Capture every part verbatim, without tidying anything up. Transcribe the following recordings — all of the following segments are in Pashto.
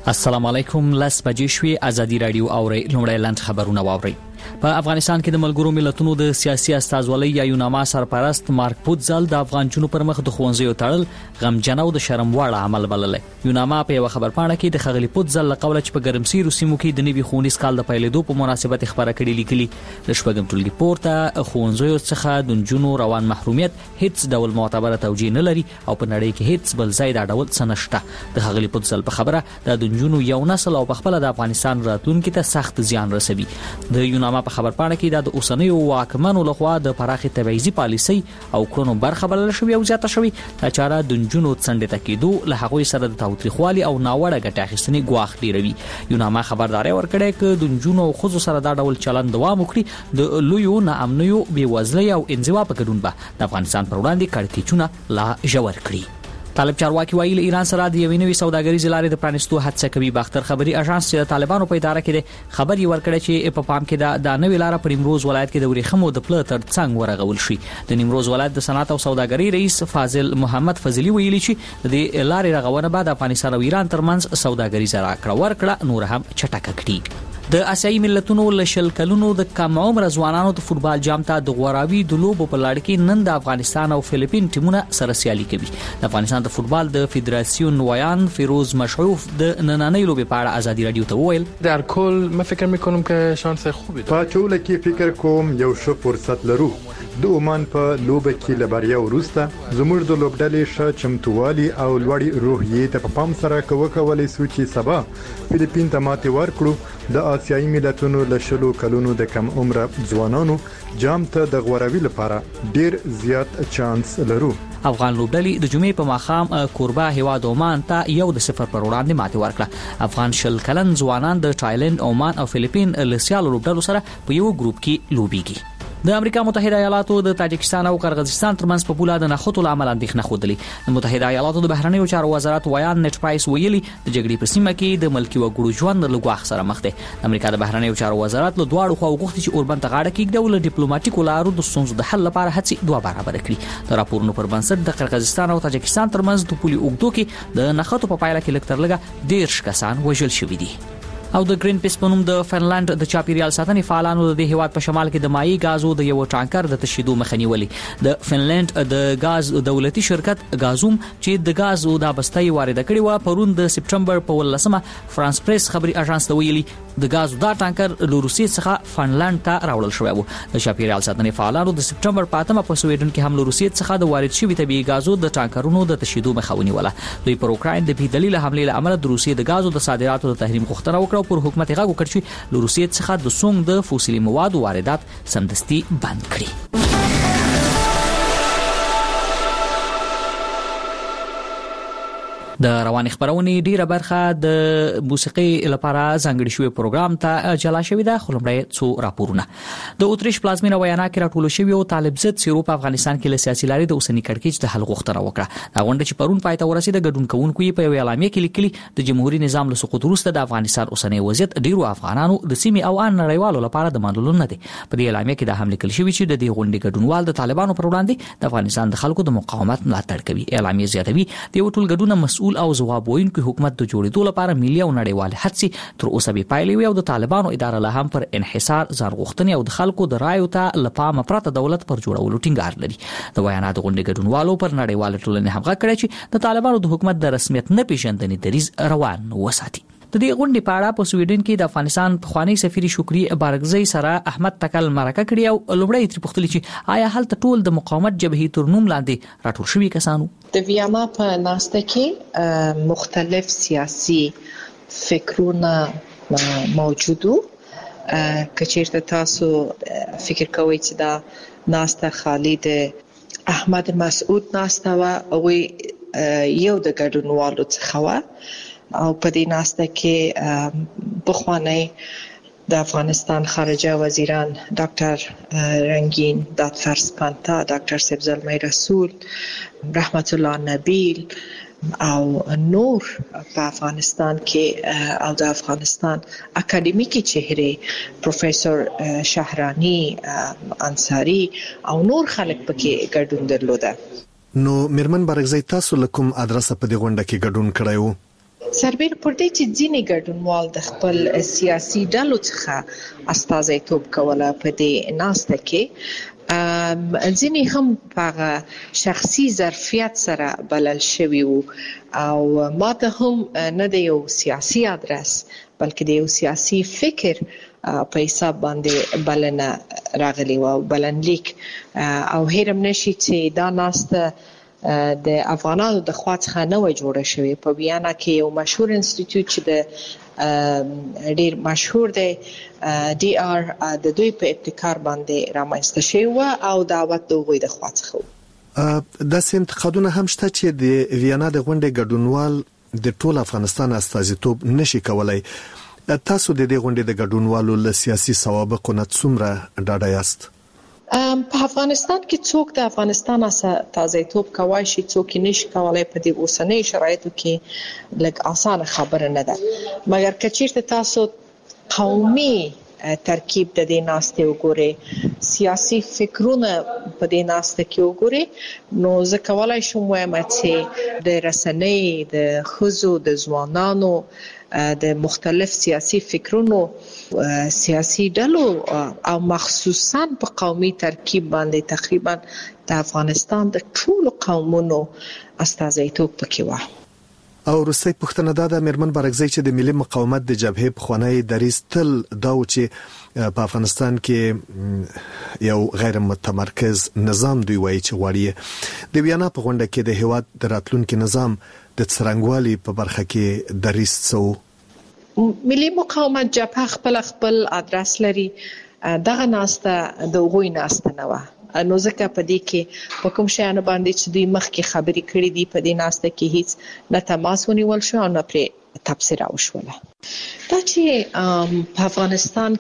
السلام علیکم. لاس بجې شوې ازادي رادیو اوري لومړی لاند خبرونه واوري. په افغانستان کې د ملګرو ملتونو د سیاسي استازولۍ یا یوناما سرپرست مارک پوتزل د افغانجونو پر مخ د خوندزیو تړل غمجن او د شرم وړ عمل بللې. یوناما په یو خبرپاڼه کې د خغلی پوتزل له قوله چې په ګرمسیرو سیمو کې د نوي ښوونیز کال د پیلېدو په مناسبت خبره کړې لیکلي د شپږم ټولګي پورته خوندزیو څخه د نجونو روان محرومیت هیڅ ډول معتبره توجیه نه لري او په نړۍ کې هیڅ بل ځای دا ډول څه نشته. د خغلی پوتزل په خبره د نجونو یو نسل او په خپل د افغانستان راتلونکي ته سخت زیان رسوي. د یوناما په خبرپاڼه کې د اوسنیو واکمنو لخوا د پراخي تبعیضي پالیسي او کړنو برخه بلل شوې او زیاته شوې. دا چاره د نجونو څنډه تکیدو له هغوی سره د تاوتریخوالي او ناوړه ګټه اخیستنې ګواښ ډیروي. یوناما خبرداري ورکړې چې د نجونو او ښځو سره دا ډول چلند دوام وکړي د لویو ناامنیو بېوزلۍ او انزوا په ګډون به د افغانستان پر وړاندې کړکېچونه لا ژور کړي. طالب چارواکي وایي له ایران سره د یوې نوې سوداګریزې لارې د پرانیستو هڅه کوي. باختر خبري اژانس چې د طالبانو په اداره کې د خبري ورکړی چې په پام کې د نوې لار په نیمروز ولایت کې د ورېخمو د پله تر څنګ ورغول شي. د نیمروز ولایت د صنعت او سوداګرۍ رئیس فاضل محمد فضلی ویلي چې د لارې رغونه بعد افغانستان او ایران ترمنځ سوداګریزه راکړه ورکړه نور هم چټکه کړي. د آسیایي ملتونو له شل کلونو د کم عمر ځوانانو د فوتبال جام ته د غوراوي د لوبو په لړ کې نن د افغانستان او فلیپین ټیمونه سره سیالي کوي. د افغانستان د فوتبال د فدراسیون ویان فیروز مشعوف د نننۍ لوبې په اړه ازادي رادیو ته وویل در کل من فکر میکنم که شانس خوبی په ټوله کې فکر کوم یو ښه فرصت لرو. د عمان په لوبه کې له بریا وروسته زموږ د لوبډلې ښه چمتووالي او لوړې روحیې ته په پام سره کولی شو چې سبا فلیپین ته ماتې ورکړو. د آسیایي ملتونو له شلو کلونو د کم عمره ځوانانو جام ته د غوراوي لپاره ډیر زیات چانس لرو. افغان لوبډلې د جمعې په ماښام کوربه هیواد عمان ته یو د صفر پر وړاندې ماتې ورکړه. افغان شل کلن ځوانان د تایلند، عمان او فلیپین له سیالو لوبډلو سره په یو ګروپ کې لوبېږي. د امریکا متحده ایالاتو د تاجکستان او قرغیزستان ترمنځ په پوله د نخښتو لامل اندېښنه ښودلې. د متحده ایالاتو د بهرنیو چارو وزارت ویان نت پرایس ویلي د جګړې په سیمه کې د ملکي وګړو ژوند له ګواښ سره مخ دی. د امریکا د بهرنیو چارو وزارت له دواړو خواو غوښتي چې اوربند ته غاړه کېږدي او له ډیپلوماټیکو لارو د ستونزو د حل لپاره هڅې دوه برابر کړي. د راپورونو پر بنسټ د قرغیزستان او تاجکستان ترمنځ د پولي اوږدو کې د نخښتو په پایله کې لږ تر لږه ډېر کسان وژل شوي دي. او د گرین پیس په نوم د فنلند د چاپیریال ساتنې فعالانو د هیواد په شمال کې د مایع غازو د یو ټانکر د تشیدو مخه نیولې. د فنلند د غاز دولتي شرکت غازوم چې د غازو د بستۍ وارد کړي و پرون د سپټمبر په ولسمه فرانس پریس خبري اژانس ته ویلي د غازو دا ټانکر له روسیې څخه فنلند ته راوړل شوی و. د چاپیریال ساتنې فعالانو د سپټمبر په اتمه په سویډن کې هم له روسیې څخه د وارد شوي طبيعي غازو د ټانکرونو د تشیدو مخه ونیوله. دوی پر اوکراین د بې دلیله حملې له امله د روسیې د غازو د صادراتو د تحریم غوښتنه وکړه او پر حکومت یې غږ چې له روسیې څخه د سونګ د فوسیلي موادو واردات سمدستي بند کړي. د رواني خبرونې ډیره برخه د موسیقي لپاره ځانګړي شوی پروګرام ته جلا شوې ده. خو لومړی څو راپورونه. د اتریش پلازمینه ویانا کې راټول شوی او طالب ضد سیرو په افغانستان کې له سیاسي لارې د اوسنی کړکېچ د حل غوښتنه وکړه. دا غونډه چې پرون پای ته ورسېده ګډون کوونکو په یو اعلامیه کې لیکلي د جمهوریت نظام له سقوط وروسته د افغانستان اوسنی وضعیت ډیرو افغانانو د سیمې او ان نړیوالو لپاره د منلو نه دی. په دې اعلامیه کې دا هم لیکل شوی چې د دې غونډې ګډونوال د طالبانو پر وړاندې د افغانستان د خلکو د مقاومت ملاتړ کوي. اعلامیه زیاتوي د یو ټول ګډون مسؤل او ځواب ویونکي حکومت د جوړېدو لپاره ملي او نړیوال هڅې تر اوسه بې پایلې وي او د طالبانو اداره له هم پر انحصار ځان غوښتنې او د خلکو د رایو ته له پامه پرته دولت پر جوړولو ټینګار لري. د ویانا د غونډې ګډونوالو پر نړیواله ټولنې هم غږ کړی چې د طالبانو د حکومت د رسمیت نه پیژندنې دریځ روان وساتي. د دې غونډې په اړه په سویډن کې د افغانستان پخوانی سفیر شکری بارګزی سره احمد تکل مرکه کړی او لومړی تر پوښتنه چې آیا هلته ټول د مقاومت جبهې تر نوم لاندې راټول شوي کسانو. د ویانا په ناسته کې مختلف سیاسي فکرونه موجودو. کچیرته تاسو فکر کوئ چې دا ناسته خالی د احمد مسعود ناسته و او یو د ګډونوالو څخه و او په دې ناسته کې بخوانی د افغانستان خارجه وزیران ډاکټر رنگین دادفرس پانتا، ډاکټر سبزلمی رسول، رحمت الله نبیل او نور په افغانستان کې او د افغانستان اکاډمیکي چهره پروفیسور شهرانی انصاری او نور خلک پکې ګډون درلوده. نو میرمن بارګزی تاسو لکم ادرسه په دې غونډه کې ګډون کړایو؟ سربېر پر دې چې ځینې ګډونوال د خپل سیاسي ډلو څخه استازیتوب کوله په دې ناسته کې ځینې هم په شخصي ظرفیت سره بلل شوي وو او ماته هم نه د یو سیاسي ادرس بلکې د یو سیاسي فکر په حساب باندې بلنه راغلی و بلنلیک او هیرم نشي چې دا ناسته د افغانانو د خوا څخه نه و جوړه شوې په ویانا کې یو مشهور انسټیټیوټ چې د ډیر مشهور دی ډي آر د دوی په ابتکار باندې رامنځته شوی و او دعوت دوی د خوا څخه د انتقادونه هم شته چې د ویانا د غونډې ګډونوال د ټول افغانستان استازیتوب نشي کولای. تاسو د دې غونډې د ګډونوالو له سیاسي سوابقو نه څومره ډاډه یاست؟ په افغانستان کې څوک د افغانستان استازیتوب کوي شي څوک نشي کولای په دې اوسنۍ شرایطو کې لږ اسانه خبره نه ده مګر کچیرته تاسو قومي ترکیب د دې ناستې وګورئ سیاسي فکرونه په دې ناسته کې وګورئ نو زه کولای شم وایم چې د رسنۍ د ښځو د ځوانانو د مختلف سیاسي فکرونو سیاسي ډلو او مخصوصا په قومي ترکیب باندې تقریبا د افغانستان د ټولو قومونو استازیتوب پکې و. او روسي پښتنه د میرمن برګزی چې د ملي مقاومت د جبهې په خوانی دریځ تل دا و چې په افغانستان کې یو غیر متمرکز نظام دوی وایي چې غواړي د ویانا په غونډه کې د هیواد د راتلونکي نظام د څرنګوالي په برخه کې دریځ څو ملي مقاومت جبهه خپل خپل ادرس لري دغه ناسته د غوي ناسته نه و نو ځکه په دې کې په کوم شیانو باندې چې دوی مخکې خبرې کړې دي په دې ناسته کې هیڅ نه تماس ونیول شو او نه پرې تبصره وشوله. دا چې په افغانستان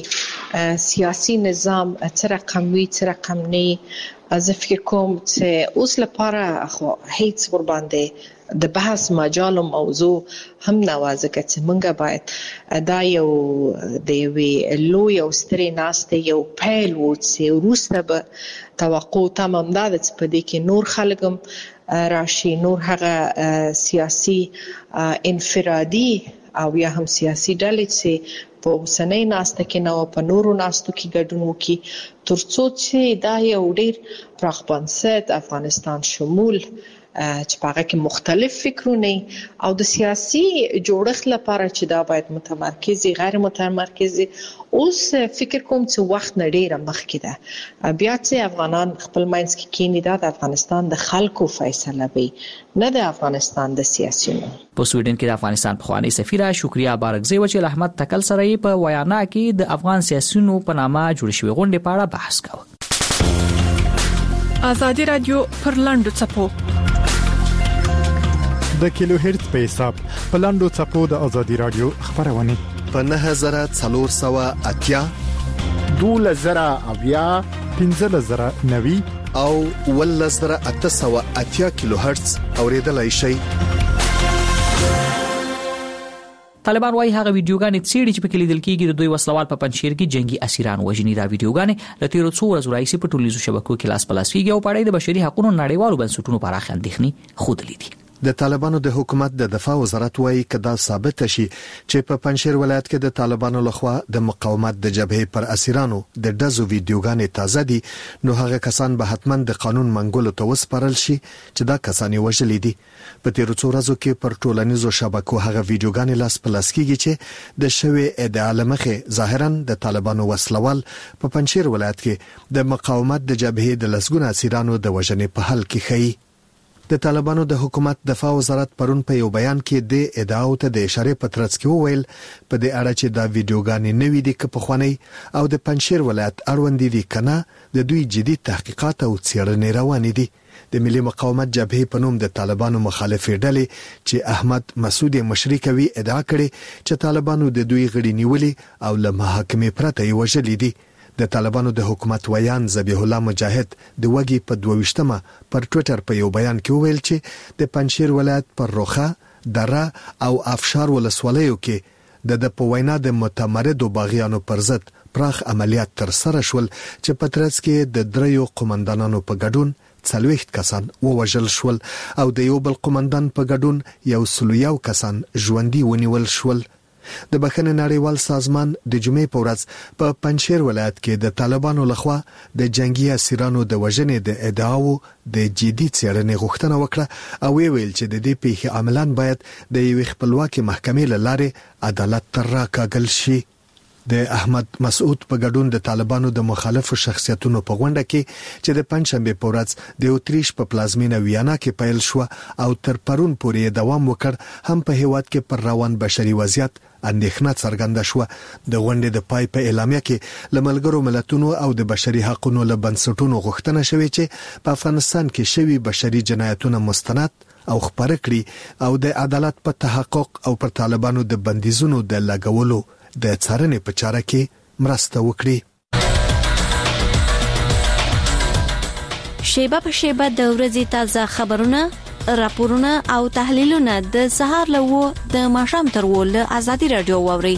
کې سیاسي نظام څه رقم وي څه رقم نه زه فکر کوم چې اوس لپاره خو هیڅ ور باندې د بحث مجال او موضوع هم نوازګه چې مونږه باید دا یو د یوې لوی او سترې ناستې یو پیل و چې وروسته به توقع تمام ده چې په دې کې نور خلکم راشي نور هغه سیاسي انفرادي او یا هم سیاسي ډلې چې په اوسنۍ ناسته کې نو په نورو ناستو کې ګډون وکړي ترڅو چې دا یو ډېر پراخ بنسټ افغانستان شمول چې په هغه کې مختلف فکرونه او د سیاسي جوړښت لپاره چې دا باید متمرکزي غیر متمرکزي اوس فکر کوم چې وخت نه ډیره مخکې ده بیا چې افغانان خپل ماینس کې کینی دا د افغانستان د خلکو فیصله وي نه د افغانستان د سیاسيونو. په سویډن کې د افغانستان پخوانی سفیره شکریا بارګزی و چې احمد تکل سره په ویانا کې د افغان سیاسيونو په نامه جوړ شوی غونډه په اړه بحث کاوه. ازادي رادیو پر لاندو چپو د کیلو هرتز په حساب په لاندو چپو د ازادي رادیو خبرونه په نه زره څلور سوه اتیا دوله زره اویا پنځه زره نوي او ول زره اته سوه اتیا کیلو هرتز اوریدلای شي. طالبان وايي هغه ویډیوګانې څېړي چې په کې لیدل کېږي د دوی وسلوال په پنځشیر کې جنگي اسیران وژني. دا ویډیوګانې د تیرو څو ورځو راځي په ټولنیزو شبکو کې لاس پلاس کېږي او په اړه د بشري حقوقو نړیوالو بنسټونو پراخه اندېښنې خوده دي. د طالبانو د حکومت د دفاع وزارت وايي کدا ثابت شي چې په پنځشیر ولایت کې د طالبانو لخوا د مقاومت د جبهې پر اسیرانو د دزو ویډیوګانې تازه دي نو هغه کسان به حتما د قانون منګولو ته وسپارل شي چې دا کسان وژلي دي. په تیرو څو ورځو کې پر ټولنیزو شبکو هغه ویډیوګانې لاس پلاس کېږي چې د شوی ادعا لمخه ظاهرا د طالبانو وسلوال په پنځشیر ولایت کې د مقاومت د جبهې د لسګونه اسیرانو د وژنې په حل کې خي. د طالبانو د حکومت دفاع وزارت پرون په یو بیان کې د ادعاو ته د اشاره پترڅ کې وویل په دې اړه چې دا ویډیوګانې نوې دي که پخوانی او د پنځشیر ولایت اړوند دي کنه د دوی جدي تحقیقات او څېړنې روانې دي. د ملي مقاومت جبهې په نوم د طالبانو مخالفې ډلې چې احمد مسعود مشري کوي ادعا کړې چې طالبانو د دوی غړي نیولې او له محاکمې پرته یې وژلي دي. د طالبانو د حکومت ویان ذبیح الله مجاهد د وګي په دوه ویشتمه پر ټوئیټر په یو بیان کې وویل چې د پنځشیر ولایت پر روخه دره او افشار ولسوالیو کې د د په وینا د متمردو باغیانو پر ضد پراخ عملیات تر سره شول چې په ترڅ کې د دریو قومندانانو په ګډون څلوېښت کسان ووژل شول او د یو بل قومندان په ګډون یو سل یو کسان ژوندي ونیول شول. د بخښنې نړیوال سازمان د جمعې په ورځ په پنجشیر ولایت کې د طالبانو لخوا د جنگي اسیرانو د وژنې د ادعاو د جدي څېړنې غوښتنه وکړه او ویل چې د دې پیښې عاملان باید د یوې خپلواکې محکمې له لارې عدالت ته راکاږل شي. د احمد مسعود په ګډون د طالبانو د مخالفو شخصیتونو په غونډه کې چې د پنځشنبه په ورځ د اتریش په پلازمینه ویانا کې پیل شو او تر پرون پورې دوام وکړ هم په هیواد کې پر روان بشري وضعیت اندېښنه څرګنده شو. د غونډې د پای په اعلامیه کې له ملګرو ملتونو او د بشري حقوقو له بنسټونو غوښتنه شوې چې په افغانستان کې شوي بشري جنایتونه مستند او خبره کړي او د عدالت په تحقق او پر طالبانو د بندیزونو د لګولو د څارنې په چاره کې مرسته وکړي. شیبه په شیبه د ورځې تازه خبرونه، راپورونه او تحلیلونه د سهار له و د ماښام تر و له آزادي رادیو واوري.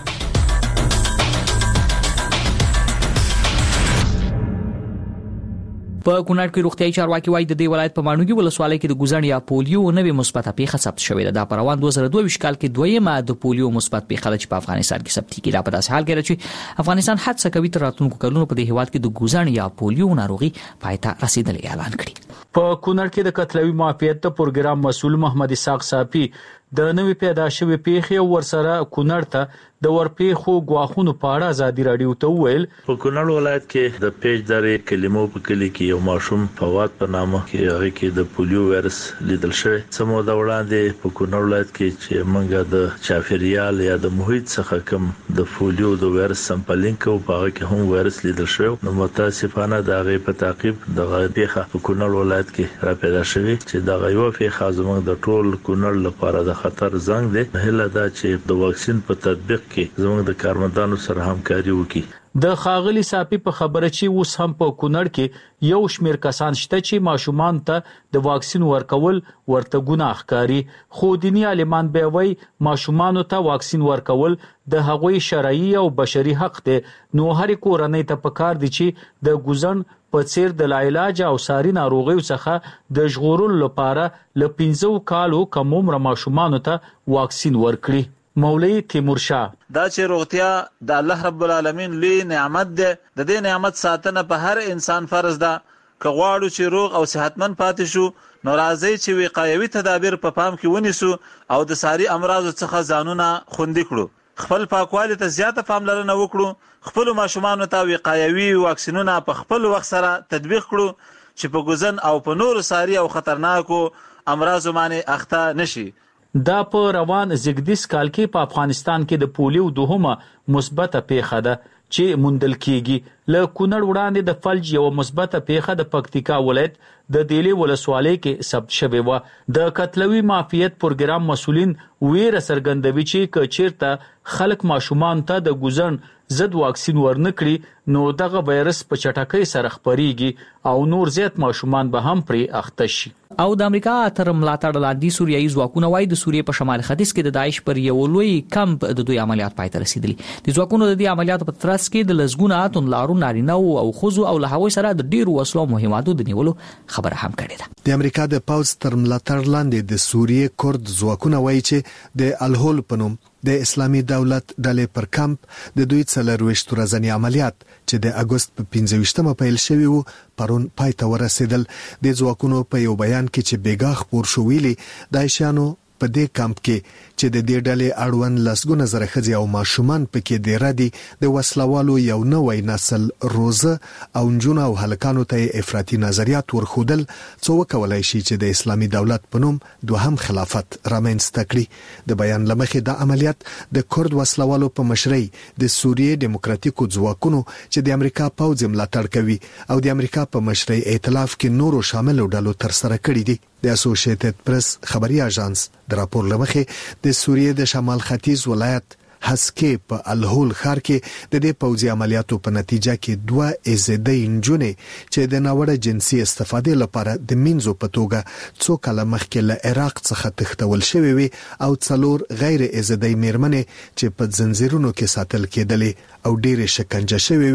په کونړ کې روغتيایي چارواکي وایي د دې ولایت په مانوګي ولسوالۍ کې د ګوزن یا پولیو نوې مثبته پیښه ثبت شوې ده. دا په روان دوه زره دوه ویشت کال کې دویمه د پولیو مثبت پیښه ده چې په افغانستان کې ثبت کیږي. دا په داسې حال کې چې افغانستان هڅه کوي تر راتلونکو کلونو په دې هیواد کې د ګوزن یا پولیو ناروغي پای ته رسیدلې اعلان کړي. په کونړ کې د قتلوي معافیت د پروګرام مسؤل محمد اسحاق صافي د نوې پیدا شوې پیښې ورسره کونړ ته د ورپېخو غواخونو په اړه ازادي رادیو ته ویل. په کونړ ولایت کې د پیج درې کلمو په کلی کې یو ماشوم فواد په نامه کې هغه کې د پولیو وایرس لیدل شوی. سمو د وړاندې په کونړ ولایت کې چې موږ د چاپیریال یا د محیط څخه کوم د پولیو د وایرس سمپلینګ کو په هغه کې هم وایرس لیدل شوی. نو متاسفانه د هغه په تعقیب د پیښه په کونړ ولایت کې را پیدا شوی چې د غیو پیښه زموږ د ټول کونړ لپاره د خطر زنګ دی. هله دا چې د واکسین په تطبیق کې زموږ د کارمندانو سره همکاري وکړي. د خاغلی صافي په خبره چې اوس هم په کونړ کې یو شمیر کسان شته چې ماشومان ته د واکسین ورکول ورته ګناه ښکاري. خو دیني عالمان به وایي ماشومان ته واکسین ورکول د هغوی شرعي او بشري حق دی. نو هر کورنۍ ته پکار دي چې د ګوزن په څیر د لاعلاج او ساري ناروغیو څخه د ژغورلو لپاره ل پنځه کالو کم عمر ماشومان ته واکسین ورکړي. مولوی تیمور شاه دا چې روغتیا د الله رب العالمین لوی نعمت ده. د دې نعمت ساتنه په هر انسان فرض ده. که غواړو چې روغ او صحتمند پاتې شو نو راځي چې وقایوي تدابیر په پام کې ونیسو او د ساري امراضو څخه ځانونه خوندي کړو. خپل پاکوالي ته زیاته پاملرنه وکړو. خپل ماشومان ته وقایوي واکسینونه په خپل وخت سره تطبیق کړو چې په ګوزن او په نور ساري او خطرناکو امراضو باندې اخته نشي. دا په روان زګدیس کال کې په افغانستان کې د پولیو دوهمه مثبته پیښه ده چې موندل کیږي. له کونړ وړاندې د فلج یو مثبته پیښه د پکتیکا ولایت د دیلې ولسوالۍ کې ثبت شوې و. د قتلوي معافیت پروګرام مسؤلین ویره څرګندوي چې کچیرته خلک ماشومان ته د ګوزن ضد واکسین ورنکړي نو دغه وایرس په چټکۍ سره خپريږي او نور زیات ماشومان به هم پرې اخته شي. او د امریکا تر ملاتړ لاندې سوریایي ځواکونه وايي د سوریې په شمال ختیځ کې د داعش پر یو لوی کمپ د دوی عملیات پای ته رسیدلي. د ځواکونو د دې عملیاتو په ترڅ کې د لزګونه اتون لارو نارینه او خوځو او له هغوی سره د ډیرو وسلو مهماتو د نیولو خبره هم کړې ده. د امریکا د پاوز تر ملاتړ لاندې د سوریې کورد ځواکونه وايي چې د الهول په نوم د اسلامي دولت ډلې پر کمپ د دوی څلرويشت ورځنی عملیات چې د اگست په پنځه ویشتمه پیل شوی وو پرون پای ته ورسېدل. د ځواکونو په یو بیان کې چې بیګا خبر شو ویلي دایشانو په دې کمپ کې چې د دې ډلې اړوند لسګونه زره ښځې او ماشومان پکې د ردی د وسلوالو یو نوې نسل روزه او نجونو او هلکانو ته افراطي نظریات ورخودل څو کولای شي چې د اسلامي دولت په نوم دوهم خلافت رامنځته کړي. د بیان لمخې د عملیات د کورد وسلوالو په مشرۍ د سوریې دیموکراتیکو ځواکونو چې د امریکا پوځ ملاتړ کوي او د امریکا په مشرۍ ائتلاف کې نورو شامل ډلو تر سره کړي دي. د اسوسییټډ پریس خبري اژانس د راپور لمخې د سوریې د شمال ختیځ ولایت هسکې په الهول ښار کې د دې پوځي عملیاتو په نتیجه کې دوه ازدۍ انجونې چې د ناوړه جنسي استفادې لپاره د مینځو په توګه څو کاله مخکې له عراق څخه تښتول شوې وي او څلور غیر ازدۍ میرمنې چې په زنجیرونو کې ساتل کېدلې او ډېرې شکنجه شوې